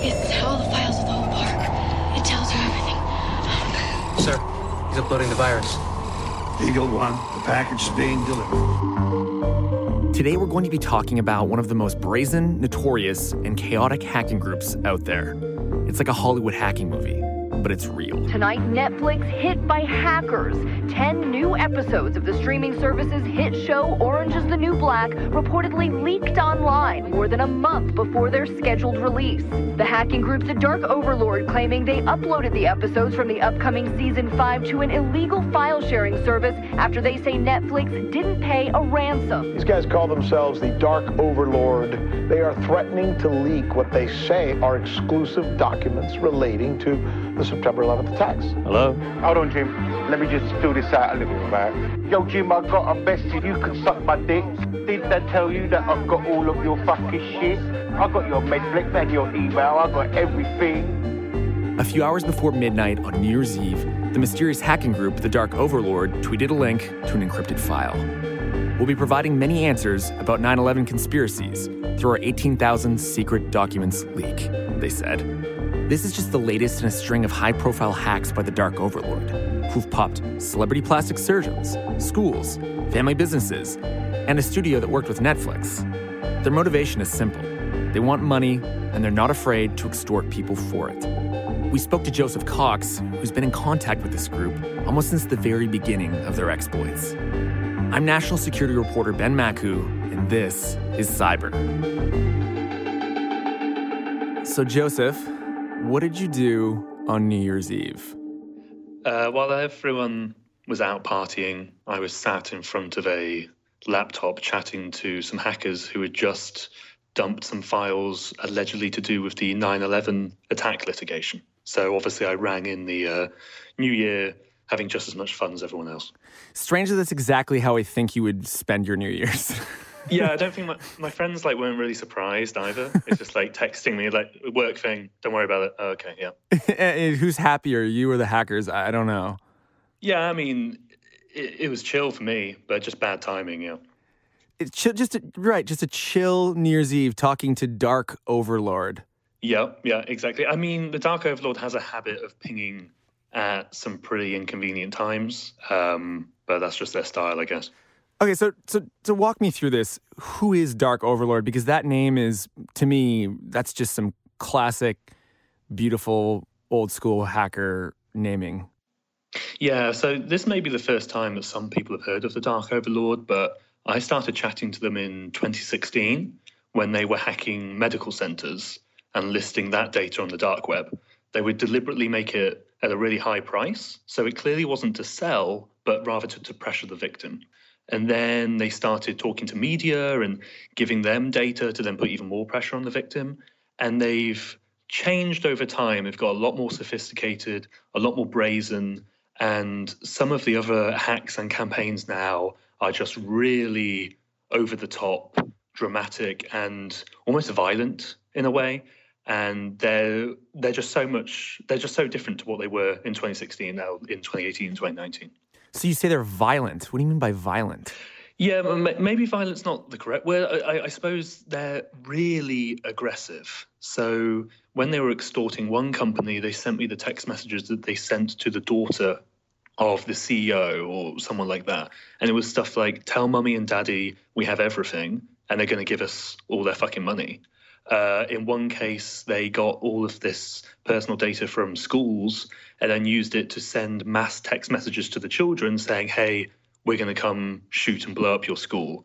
It's all the files of the whole park. It tells you everything. Sir, he's uploading the virus. Eagle One, the package is being delivered. Today we're going to be talking about one of the most brazen, notorious, and chaotic hacking groups out there. It's like a Hollywood hacking movie, but it's real. Tonight, Netflix hit by hackers. 10 new episodes of the streaming service's hit show Orange is the New Black reportedly leaked online more than a month before their scheduled release. The hacking group's a Dark Overlord claiming they uploaded the episodes from the upcoming Season 5 to an illegal file-sharing service after they say Netflix didn't pay a ransom. These guys call themselves the Dark Overlord. They are threatening to leak what they say are exclusive documents relating to the September 11th attacks. Hello? Hold on, Jim. Let me just fill this out a little bit. Yo, Jim, I got a message. You can suck my dick. Didn't they tell you that I've got all of your fucking shit? I got your Medflix and your email. I got everything. A few hours before midnight on New Year's Eve, the mysterious hacking group, the Dark Overlord, tweeted a link to an encrypted file. We'll be providing many answers about 9/11 conspiracies through our 18,000 secret documents leak, they said. This is just the latest in a string of high-profile hacks by the Dark Overlord, who've popped celebrity plastic surgeons, schools, family businesses, and a studio that worked with Netflix. Their motivation is simple. They want money, and they're not afraid to extort people for it. We spoke to Joseph Cox, who's been in contact with this group almost since the very beginning of their exploits. I'm national security reporter Ben Maku, and this is Cyber. So, Joseph, what did you do on New Year's Eve? While everyone was out partying, I was sat in front of a laptop chatting to some hackers who had just dumped some files allegedly to do with the 9/11 attack litigation. So obviously I rang in the New Year having just as much fun as everyone else. Strangely, that's exactly how I think you would spend your New Year's. Yeah, I don't think my friends weren't really surprised either. It's just texting me work thing. Don't worry about it. Oh, okay, yeah. Who's happier, you or the hackers? I don't know. Yeah, I mean, it was chill for me, but just bad timing. Yeah. It's just a chill New Year's Eve talking to Dark Overlord. Yeah, exactly. I mean, the Dark Overlord has a habit of pinging at some pretty inconvenient times, but that's just their style, I guess. Okay, so walk me through this. Who is Dark Overlord? Because that name is, to me, that's just some classic, beautiful, old-school hacker naming. Yeah, so this may be the first time that some people have heard of the Dark Overlord, but I started chatting to them in 2016 when they were hacking medical centers and listing that data on the dark web. They would deliberately make it at a really high price, so it clearly wasn't to sell, but rather to pressure the victim. And then they started talking to media and giving them data to then put even more pressure on the victim. And they've changed over time. They've got a lot more sophisticated, a lot more brazen. And some of the other hacks and campaigns now are just really over the top, dramatic, and almost violent in a way. And they're just so different to what they were in 2016 now in 2018 and 2019. So you say they're violent. What do you mean by violent? Yeah, maybe violent's not the correct word. I suppose they're really aggressive. So when they were extorting one company, they sent me the text messages that they sent to the daughter of the CEO or someone like that. And it was stuff like, tell mummy and daddy we have everything and they're going to give us all their fucking money. In one case, they got all of this personal data from schools and then used it to send mass text messages to the children saying, hey, we're going to come shoot and blow up your school,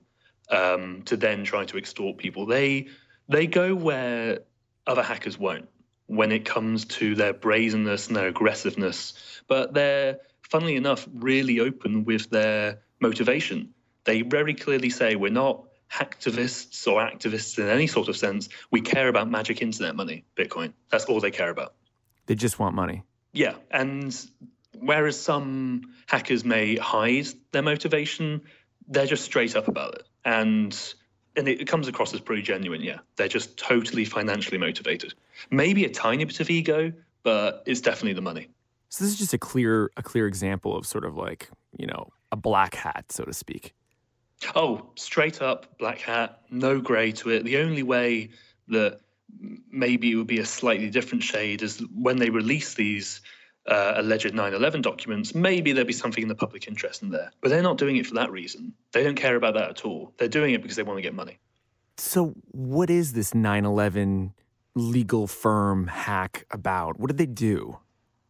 to then try to extort people. They go where other hackers won't when it comes to their brazenness and their aggressiveness. But they're, funnily enough, really open with their motivation. They very clearly say, we're not hacktivists or activists in any sort of sense. We care about magic internet money, Bitcoin. That's all they care about. They just want money. Yeah, and whereas some hackers may hide their motivation, they're just straight up about it. And it comes across as pretty genuine, yeah. They're just totally financially motivated. Maybe a tiny bit of ego, but it's definitely the money. So this is just a clear example of sort of like, a black hat, so to speak. Oh, straight up black hat, no grey to it. The only way that maybe it would be a slightly different shade, as when they release these alleged 9/11 documents, maybe there'd be something in the public interest in there. But they're not doing it for that reason. They don't care about that at all. They're doing it because they want to get money. So what is this 9/11 legal firm hack about? What did they do?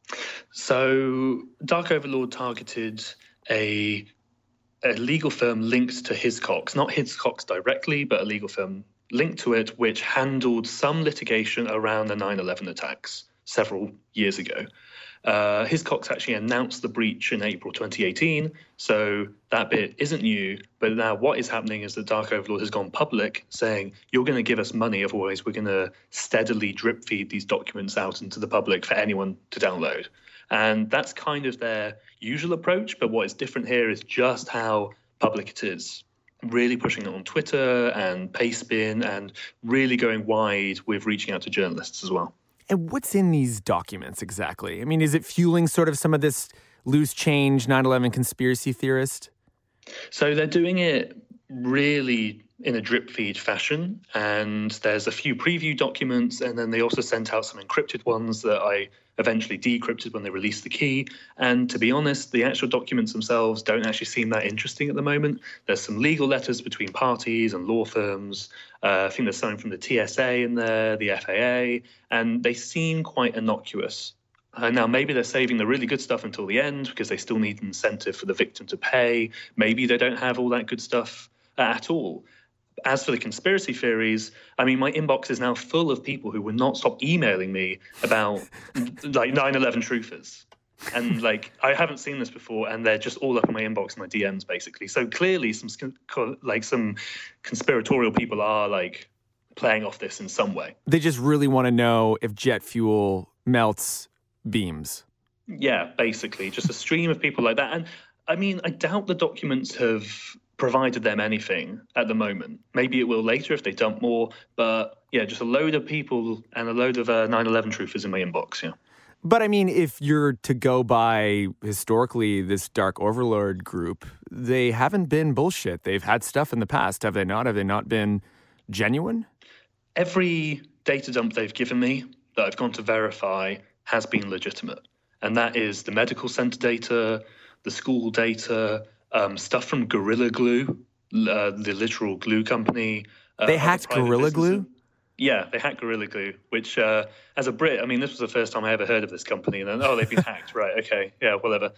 So Dark Overlord targeted a legal firm linked to Hiscox, not Hiscox directly, but a legal firm linked to it, which handled some litigation around the 9/11 attacks several years ago. Hiscox actually announced the breach in April 2018, so that bit isn't new. But now what is happening is that Dark Overlord has gone public saying, you're going to give us money, otherwise we're going to steadily drip feed these documents out into the public for anyone to download. And that's kind of their usual approach, but what is different here is just how public it is. Really pushing it on Twitter and Pastebin and really going wide with reaching out to journalists as well. And what's in these documents exactly? I mean, is it fueling sort of some of this loose change 9/11 conspiracy theorist? So they're doing it really in a drip feed fashion, and there's a few preview documents, and then they also sent out some encrypted ones that I eventually decrypted when they released the key. And to be honest, the actual documents themselves don't actually seem that interesting at the moment. There's some legal letters between parties and law firms. I think there's something from the TSA in there, the FAA, and they seem quite innocuous. Now, maybe they're saving the really good stuff until the end because they still need an incentive for the victim to pay. Maybe they don't have all that good stuff at all. As for the conspiracy theories, I mean, my inbox is now full of people who will not stop emailing me about like 9/11 truthers. And like, I haven't seen this before, and they're just all up in my inbox and my DMs, basically. So clearly some conspiratorial people are like playing off this in some way. They just really want to know if jet fuel melts beams. Yeah, basically, just a stream of people like that. And I mean, I doubt the documents have provided them anything at the moment. Maybe it will later if they dump more. But yeah, just a load of people and a load of 9/11 truthers in my inbox, yeah. But I mean, if you're to go by historically this Dark Overlord group, they haven't been bullshit. They've had stuff in the past, have they not? Have they not been genuine? Every data dump they've given me that I've gone to verify has been legitimate. And that is the medical center data, the school data, stuff from Gorilla Glue, the literal glue company. They hacked Gorilla Glue? Yeah, they hacked Gorilla Glue, which as a Brit, I mean, this was the first time I ever heard of this company. And then, oh, they've been hacked. Right, okay, yeah, whatever.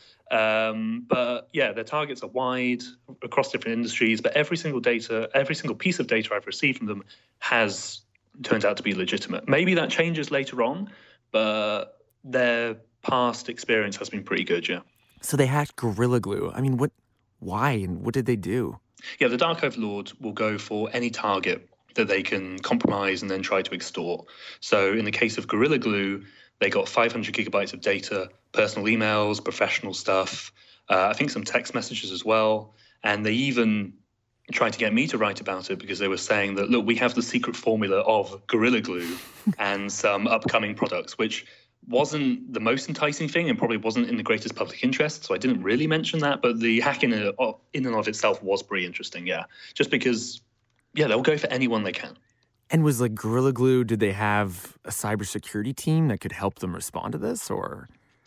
But yeah, their targets are wide across different industries. But every single piece of data I've received from them has turned out to be legitimate. Maybe that changes later on, but their past experience has been pretty good, yeah. So they hacked Gorilla Glue. I mean, why and what did they do? Yeah, the Dark Overlord will go for any target that they can compromise and then try to extort. So in the case of Gorilla Glue, they got 500 gigabytes of data, personal emails, professional stuff, I think some text messages as well. And they even tried to get me to write about it because they were saying that, look, we have the secret formula of Gorilla Glue and some upcoming products, which wasn't the most enticing thing and probably wasn't in the greatest public interest. So I didn't really mention that. But the hack in and of itself was pretty interesting, yeah. Just because, yeah, they'll go for anyone they can. And was like Gorilla Glue, did they have a cybersecurity team that could help them respond to this, or?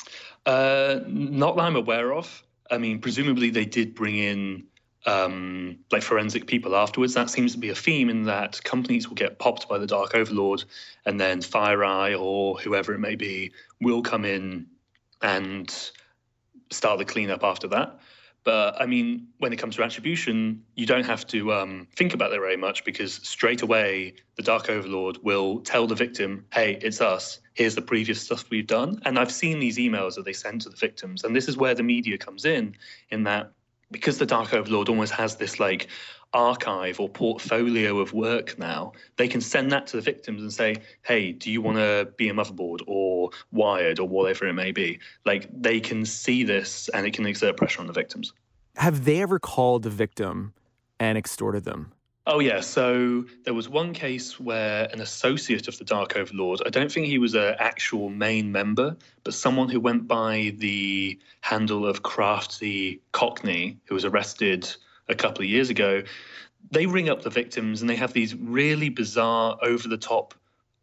Not that I'm aware of. I mean, presumably they did bring in like forensic people afterwards. That seems to be a theme in that companies will get popped by the Dark Overlord and then FireEye or whoever it may be will come in and start the cleanup after that. But I mean, when it comes to attribution, you don't have to think about that very much because straight away the Dark Overlord will tell the victim, hey, it's us. Here's the previous stuff we've done. And I've seen these emails that they send to the victims. And this is where the media comes in that because the Dark Overlord almost has this like archive or portfolio of work now, they can send that to the victims and say, hey, do you want to be a motherboard or Wired or whatever it may be? Like they can see this and it can exert pressure on the victims. Have they ever called a victim and extorted them? Oh, yeah. So there was one case where an associate of the Dark Overlord, I don't think he was an actual main member, but someone who went by the handle of Crafty Cockney, who was arrested a couple of years ago, they ring up the victims and they have these really bizarre, over-the-top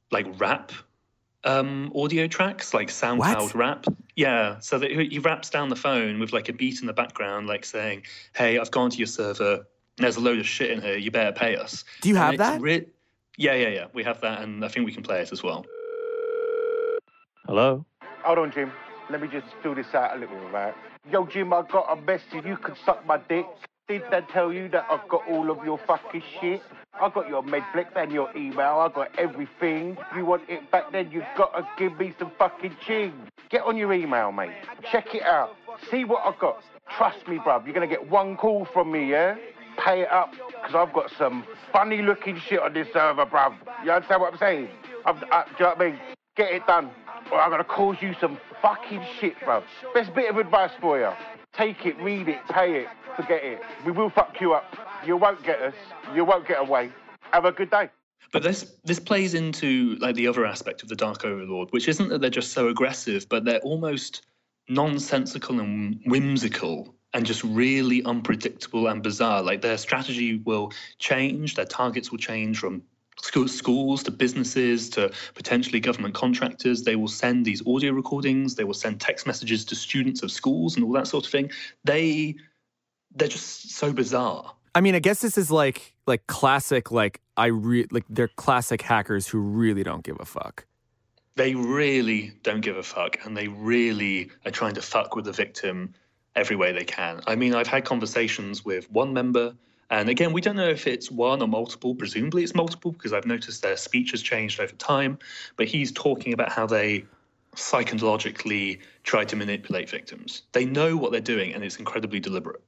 like rap audio tracks, like SoundCloud rap. Yeah, so that he raps down the phone with like a beat in the background, like saying, "Hey, I've gone to your server. There's a load of shit in here. You better pay us." Do you have that? Yeah. We have that, and I think we can play it as well. Hello? Hold on, Jim. Let me just fill this out a little bit, right? Yo, Jim, I got a message. You can suck my dick. Did they tell you that I've got all of your fucking shit? I got your Medflix and your email. I got everything. You want it back then, you've got to give me some fucking ching. Get on your email, mate. Check it out. See what I got. Trust me, bruv. You're going to get one call from me, yeah? Pay it up, because I've got some funny-looking shit on this server, bruv. You understand what I'm saying? Do you know what I mean? Get it done, or I'm going to cause you some fucking shit, bruv. Best bit of advice for you. Take it, read it, pay it, forget it. We will fuck you up. You won't get us. You won't get away. Have a good day. But this plays into like the other aspect of the Dark Overlord, which isn't that they're just so aggressive, but they're almost nonsensical and whimsical and just really unpredictable and bizarre. Like their strategy will change, their targets will change from schools to businesses to potentially government contractors. They will send these audio recordings, they will send text messages to students of schools and all that sort of thing. They're just so bizarre. I mean, I guess this is like classic, they're classic hackers who really don't give a fuck. They really don't give a fuck, and they really are trying to fuck with the victim every way they can. I mean, I've had conversations with one member, and again, we don't know if it's one or multiple. Presumably it's multiple, because I've noticed their speech has changed over time, but he's talking about how they psychologically try to manipulate victims. They know what they're doing, and it's incredibly deliberate.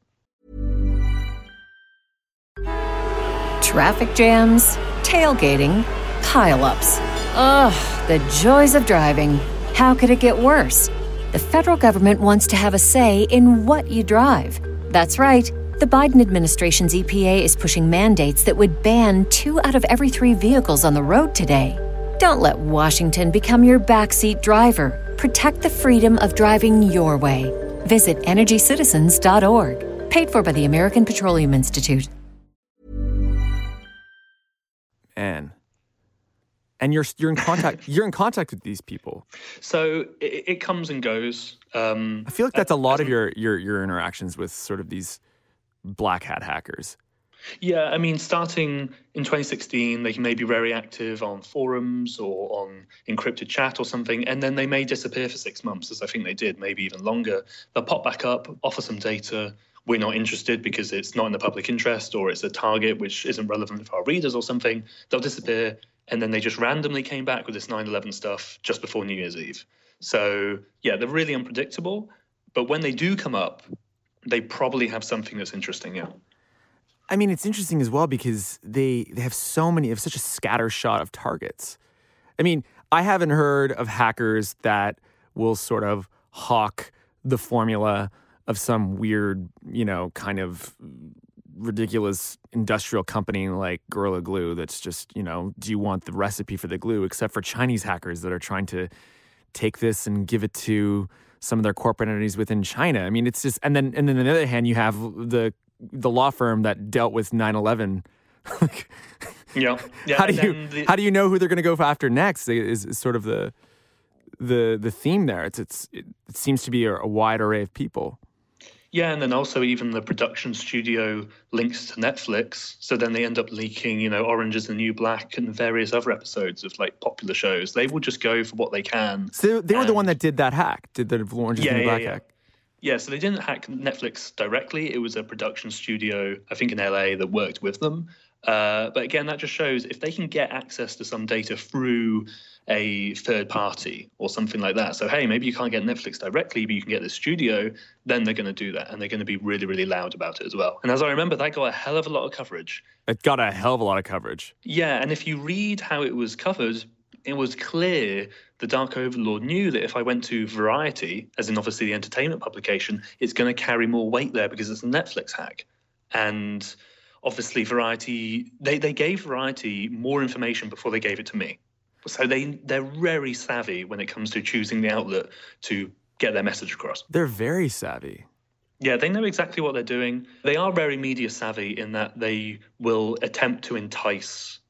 Traffic jams, tailgating, pile-ups. Ugh, the joys of driving. How could it get worse? The federal government wants to have a say in what you drive. That's right. The Biden administration's EPA is pushing mandates that would ban 2 out of every 3 vehicles on the road today. Don't let Washington become your backseat driver. Protect the freedom of driving your way. Visit EnergyCitizens.org. Paid for by the American Petroleum Institute. And you're in contact. You're in contact with these people. So it comes and goes. I feel like that's a lot of your interactions with sort of these black hat hackers. Yeah, I mean, starting in 2016, they may be very active on forums or on encrypted chat or something, and then they may disappear for 6 months, as I think they did, maybe even longer. They'll pop back up, offer some data. We're not interested because it's not in the public interest, or it's a target which isn't relevant for our readers or something. They'll disappear, and then they just randomly came back with this 9/11 stuff just before New Year's Eve. So, yeah, they're really unpredictable, but when they do come up, they probably have something that's interesting, yeah. I mean, it's interesting as well because they have such a scattershot of targets. I mean, I haven't heard of hackers that will sort of hawk the formula of some weird, kind of ridiculous industrial company like Gorilla Glue that's just, do you want the recipe for the glue? Except for Chinese hackers that are trying to take this and give it to some of their corporate entities within China. I mean, it's just, and then on the other hand, you have the law firm that dealt with 9/11. Yeah. How do you know who they're going to go after next? Is sort of the theme there. It seems to be a wide array of people. Yeah, and then also even the production studio links to Netflix. So then they end up leaking, Orange is the New Black and various other episodes of like popular shows. They will just go for what they can. So they were the one that did that hack, did the Orange is the New Black hack. Yeah, so they didn't hack Netflix directly. It was a production studio, I think in LA, that worked with them. But again, that just shows if they can get access to some data through a third party or something like that. So, hey, maybe you can't get Netflix directly, but you can get the studio, then they're going to do that. And they're going to be really, really loud about it as well. And as I remember, that got a hell of a lot of coverage. It got a hell of a lot of coverage. Yeah, and if you read how it was covered, it was clear the Dark Overlord knew that if I went to Variety, as in obviously the entertainment publication, it's going to carry more weight there because it's a Netflix hack. And obviously Variety, they gave Variety more information before they gave it to me. So they're very savvy when it comes to choosing the outlet to get their message across. They're very savvy. Yeah, they know exactly what they're doing. They are very media savvy in that they will attempt to entice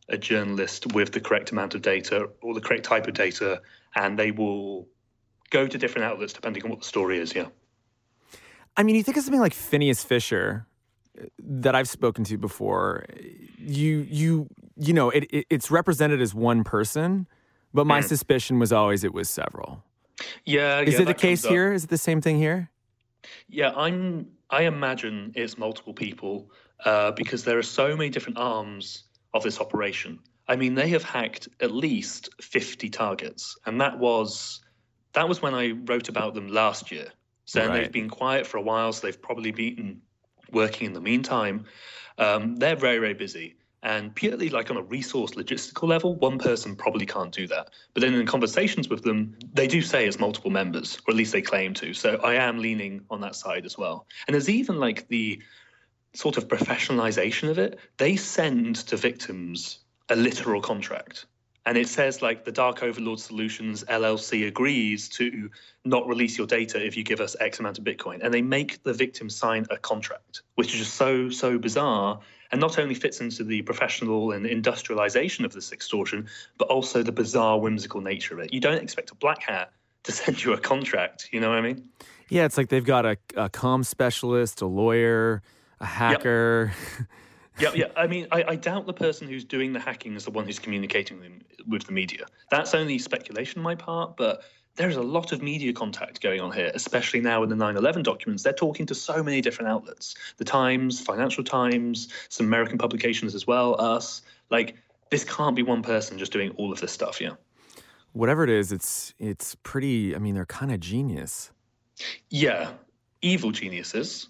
a journalist with the correct amount of data or the correct type of data, and they will go to different outlets depending on what the story is, yeah. I mean, you think of something like Phineas Fisher that I've spoken to before. You know, it's represented as one person, but my suspicion was always it was several. Yeah. Is it the case here? Is it the same thing here? Yeah, I imagine it's multiple people because there are so many different arms of this operation. I mean, they have hacked at least 50 targets, and that was when I wrote about them last year. So they've been quiet for a while, so they've probably been working in the meantime. They're very, very busy. And purely like on a resource logistical level, one person probably can't do that. But then in conversations with them, they do say it's multiple members, or at least they claim to. So I am leaning on that side as well. And there's even like the sort of professionalization of it. They send to victims a literal contract. And it says like the Dark Overlord Solutions LLC agrees to not release your data if you give us X amount of Bitcoin. And they make the victim sign a contract, which is just so bizarre. And not only fits into the professional and industrialization of this extortion, but also the bizarre, whimsical nature of it. You don't expect a black hat to send you a contract. You know what I mean? Yeah, it's like they've got a comm specialist, a lawyer, a hacker. Yeah. I mean, I doubt the person who's doing the hacking is the one who's communicating with the media. That's only speculation on my part, but there's a lot of media contact going on here, especially now in the 9/11 documents. They're talking to so many different outlets. The Times, Financial Times, some American publications as well, us. Like, this can't be one person just doing all of this stuff, yeah. Whatever it is, it's pretty, I mean, they're kind of genius. Yeah, evil geniuses.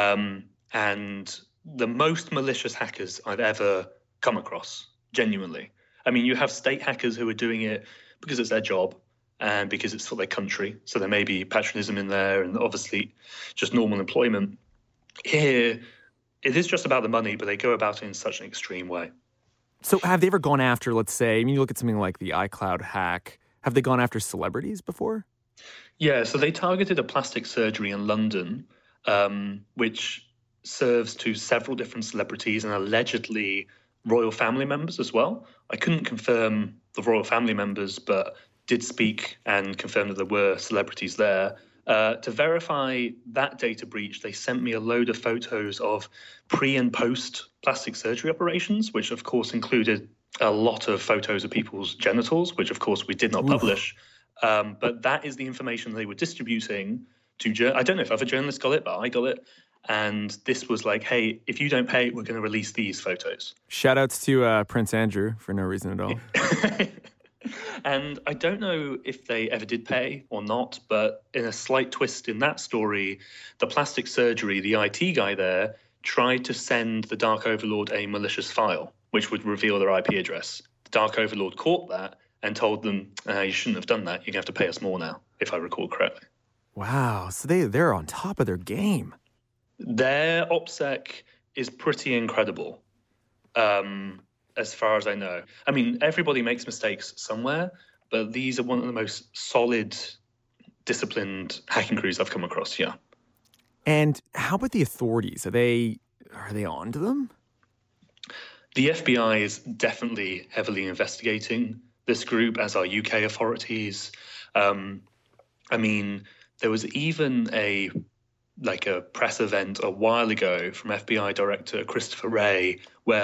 And the most malicious hackers I've ever come across, genuinely. I mean, you have state hackers who are doing it because it's their job and because it's for their country. So there may be patriotism in there and obviously just normal employment. Here, it is just about the money, but they go about it in such an extreme way. So have they ever gone after, let's say, I mean, you look at something like the iCloud hack, have they gone after celebrities before? Yeah, so they targeted a plastic surgery in London, which serves to several different celebrities and allegedly royal family members as well. I couldn't confirm the royal family members, but did speak and confirm that there were celebrities there. To verify that data breach, they sent me a load of photos of pre and post plastic surgery operations, which of course included a lot of photos of people's genitals, which of course we did not publish. But that is the information they were distributing to, I don't know if other journalists got it, but I got it. And this was like, hey, if you don't pay, we're going to release these photos. Shout outs to Prince Andrew for no reason at all. And I don't know if they ever did pay or not, but in a slight twist in that story, the plastic surgery, the IT guy there, tried to send the Dark Overlord a malicious file, which would reveal their IP address. The Dark Overlord caught that and told them, you shouldn't have done that. You're going to have to pay us more now, if I recall correctly. Wow. So they're on top of their game. Their OPSEC is pretty incredible, as far as I know. I mean, everybody makes mistakes somewhere, but these are one of the most solid, disciplined hacking crews I've come across, yeah. And how about the authorities? Are they on to them? The FBI is definitely heavily investigating this group, as are UK authorities. I mean, there was even a press event a while ago from FBI Director Christopher Wray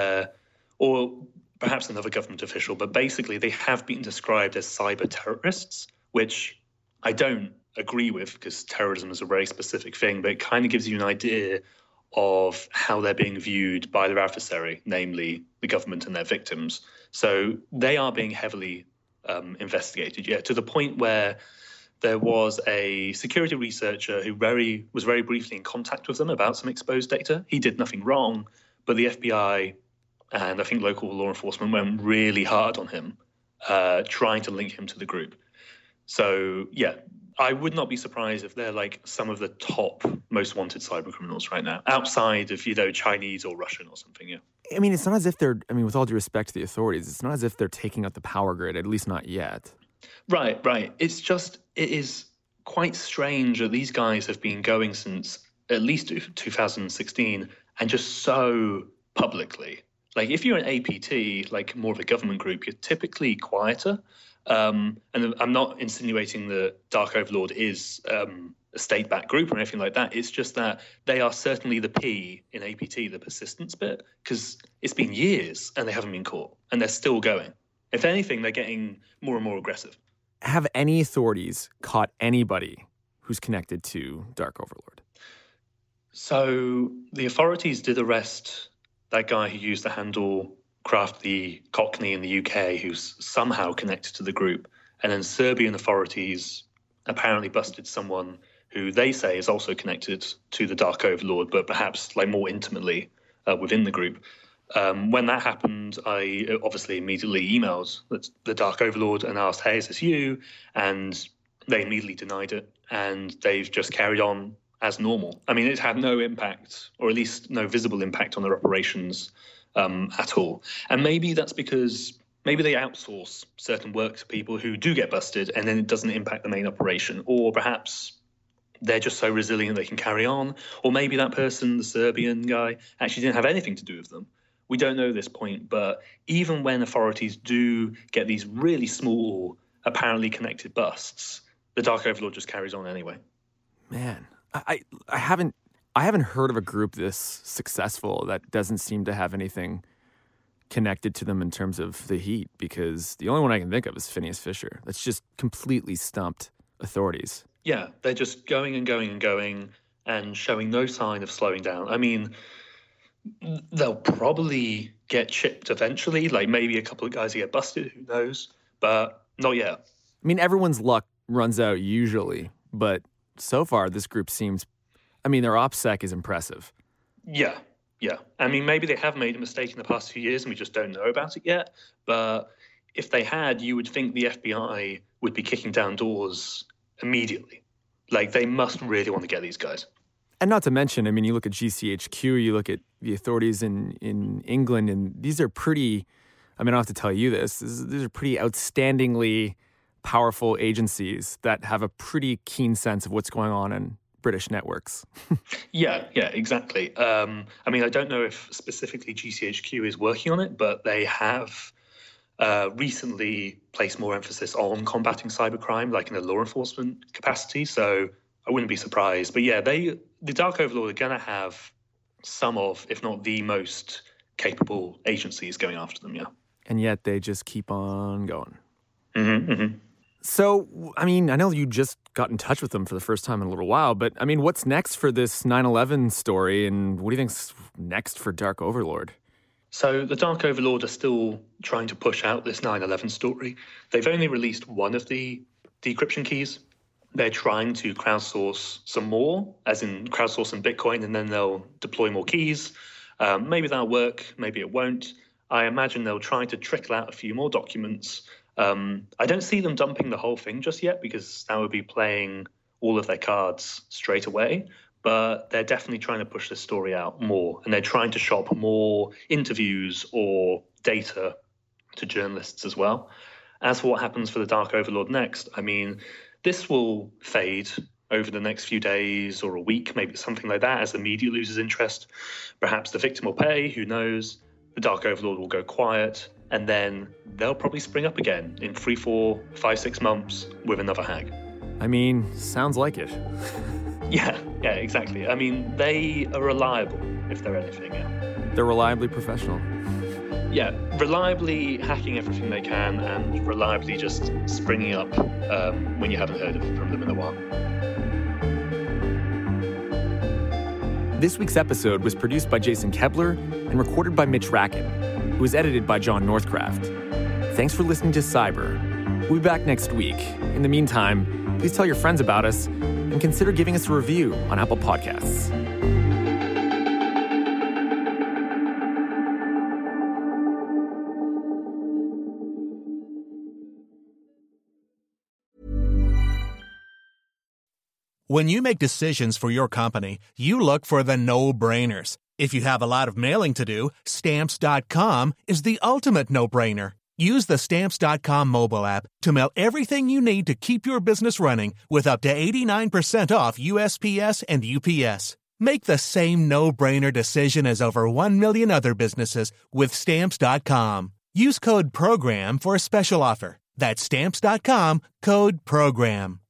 or perhaps another government official, but basically they have been described as cyber terrorists, which I don't agree with because terrorism is a very specific thing, but it kind of gives you an idea of how they're being viewed by their adversary, namely the government and their victims. So they are being heavily investigated, to the point where there was a security researcher who was very briefly in contact with them about some exposed data. He did nothing wrong, but the FBI and I think local law enforcement went really hard on him, trying to link him to the group. So, yeah, I would not be surprised if they're like some of the top most wanted cyber criminals right now, outside of, Chinese or Russian or something, yeah. I mean, it's not as if with all due respect to the authorities, it's not as if they're taking out the power grid, at least not yet. Right. It is quite strange that these guys have been going since at least 2016 and just so publicly. Like if you're an APT, like more of a government group, you're typically quieter. And I'm not insinuating that Dark Overlord is a state-backed group or anything like that. It's just that they are certainly the P in APT, the persistence bit, because it's been years and they haven't been caught, and they're still going. If anything, they're getting more and more aggressive. Have any authorities caught anybody who's connected to Dark Overlord? So the authorities did arrest that guy who used the handle Craft the Cockney in the UK, who's somehow connected to the group. And then Serbian authorities apparently busted someone who they say is also connected to the Dark Overlord, but perhaps like more intimately within the group. When that happened, I obviously immediately emailed the Dark Overlord and asked, hey, is this you? And they immediately denied it. And they've just carried on as normal. I mean, it had no impact, or at least no visible impact on their operations at all. And maybe that's because maybe they outsource certain work to people who do get busted and then it doesn't impact the main operation. Or perhaps they're just so resilient they can carry on. Or maybe that person, the Serbian guy, actually didn't have anything to do with them. We don't know this point, but even when authorities do get these really small, apparently connected busts, the Dark Overlord just carries on anyway. Man, I haven't heard of a group this successful that doesn't seem to have anything connected to them in terms of the heat, because the only one I can think of is Phineas Fisher. That's just completely stumped authorities. Yeah, they're just going and going and going and showing no sign of slowing down. I mean, they'll probably get chipped eventually, like maybe a couple of guys who get busted, who knows, but not yet. I mean, everyone's luck runs out usually, but so far this group seems, I mean, their OPSEC is impressive. Yeah. I mean, maybe they have made a mistake in the past few years and we just don't know about it yet, but if they had, you would think the FBI would be kicking down doors immediately. Like, they must really want to get these guys. And not to mention, I mean, you look at GCHQ, you look at the authorities in England, and these are pretty, I mean, I don't have to tell you this, these are pretty outstandingly powerful agencies that have a pretty keen sense of what's going on in British networks. Yeah, exactly. I mean, I don't know if specifically GCHQ is working on it, but they have recently placed more emphasis on combating cybercrime, like in a law enforcement capacity. So I wouldn't be surprised. But yeah, the Dark Overlord are going to have some of, if not the most capable agencies going after them, yeah. And yet they just keep on going. Mm-hmm. So, I mean, I know you just got in touch with them for the first time in a little while, but I mean, what's next for this 9/11 story, and what do you think's next for Dark Overlord? So the Dark Overlord are still trying to push out this 9/11 story. They've only released one of the decryption keys. They're trying to crowdsource some more, as in crowdsource some Bitcoin, and then they'll deploy more keys. Maybe that'll work, maybe it won't. I imagine they'll try to trickle out a few more documents. I don't see them dumping the whole thing just yet, because that would be playing all of their cards straight away. But they're definitely trying to push this story out more, and they're trying to shop more interviews or data to journalists as well. As for what happens for the Dark Overlord next, I mean, this will fade over the next few days or a week, maybe something like that, as the media loses interest. Perhaps the victim will pay, who knows? The Dark Overlord will go quiet, and then they'll probably spring up again in 3, 4, 5, 6 months with another hack. I mean, sounds like it. Yeah, exactly. I mean, they are reliable, if they're anything. Yeah. They're reliably professional. Yeah, reliably hacking everything they can and reliably just springing up when you haven't heard from them in a while. This week's episode was produced by Jason Kebler and recorded by Mitch Racken, who was edited by John Northcraft. Thanks for listening to Cyber. We'll be back next week. In the meantime, please tell your friends about us and consider giving us a review on Apple Podcasts. When you make decisions for your company, you look for the no-brainers. If you have a lot of mailing to do, Stamps.com is the ultimate no-brainer. Use the Stamps.com mobile app to mail everything you need to keep your business running with up to 89% off USPS and UPS. Make the same no-brainer decision as over 1 million other businesses with Stamps.com. Use code PROGRAM for a special offer. That's Stamps.com, code PROGRAM.